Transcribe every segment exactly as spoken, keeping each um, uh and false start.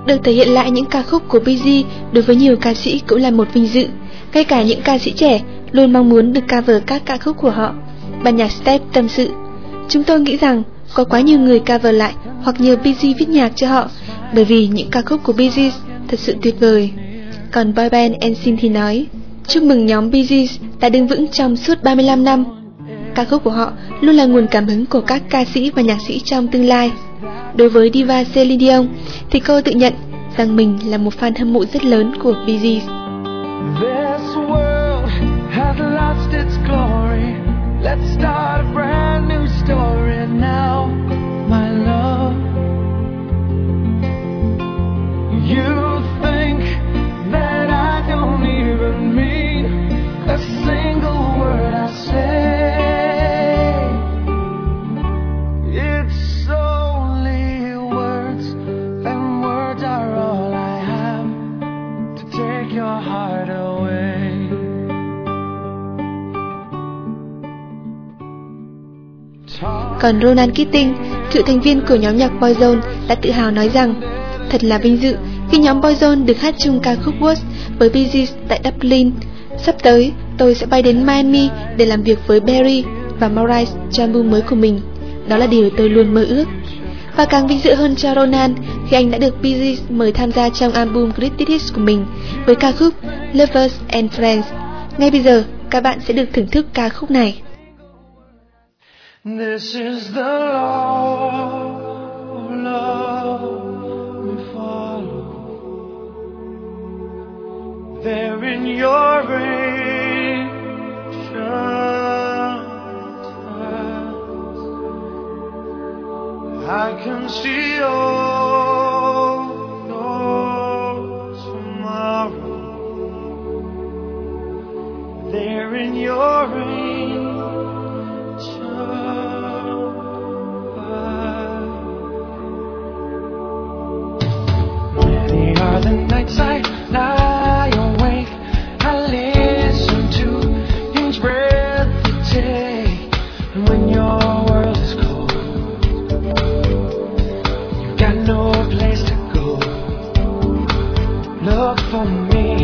Được thể hiện lại những ca khúc của Bee Gees đối với nhiều ca sĩ cũng là một vinh dự. Ngay cả những ca sĩ trẻ luôn mong muốn được cover các ca khúc của họ. Ban nhạc Step tâm sự: chúng tôi nghĩ rằng có quá nhiều người cover lại hoặc nhờ Bee Gees viết nhạc cho họ, bởi vì những ca khúc của Bee Gees thật sự tuyệt vời. Còn boy band en sync thì nói: chúc mừng nhóm Bee Gees đã đứng vững trong suốt ba mươi lăm năm. Ca khúc của họ luôn là nguồn cảm hứng của các ca sĩ và nhạc sĩ trong tương lai. Đối với diva Celine Dion thì cô tự nhận rằng mình là một fan hâm mộ rất lớn của Bee Gees. This world has lost its glory. Let's start a brand new story now, my love. You think that I don't even mean a single word I say. It's only words, and words are all I have to take your heart away. Còn Ronan Keating, cựu thành viên của nhóm nhạc Boyzone, đã tự hào nói rằng: thật là vinh dự khi nhóm Boyzone được hát chung ca khúc Words với Bee Gees tại Dublin. Sắp tới, tôi sẽ bay đến Miami để làm việc với Barry và Maurice cho album mới của mình. Đó là điều tôi luôn mơ ước. Và càng vinh dự hơn cho Ronan khi anh đã được Bee Gees mời tham gia trong album Greatest Hits của mình với ca khúc Lovers and Friends. Ngay bây giờ, các bạn sẽ được thưởng thức ca khúc này. This is the law of love we follow. There in your ancient times, I can see all your tomorrow. There in your ancient are the nights I lie awake, I listen to each breath you take. And when your world is cold, you've got no place to go, look for me.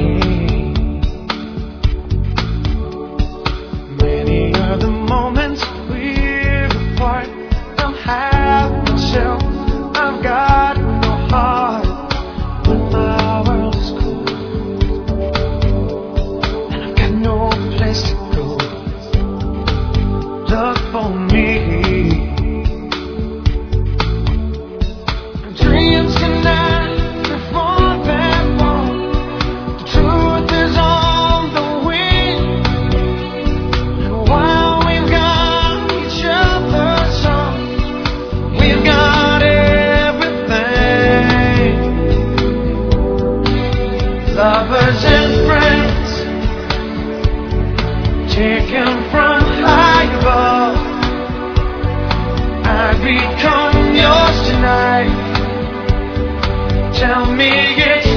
Many are the moments we're apart, I'm half myself, I've got no heart. My world is cold, and I've got no place to go. Look for me. Dreams tonight before that one. The truth is on the wind, and while we've got each other's song, we've got everything. Lovers and friends, taken from high above, I become yours tonight. Tell me it's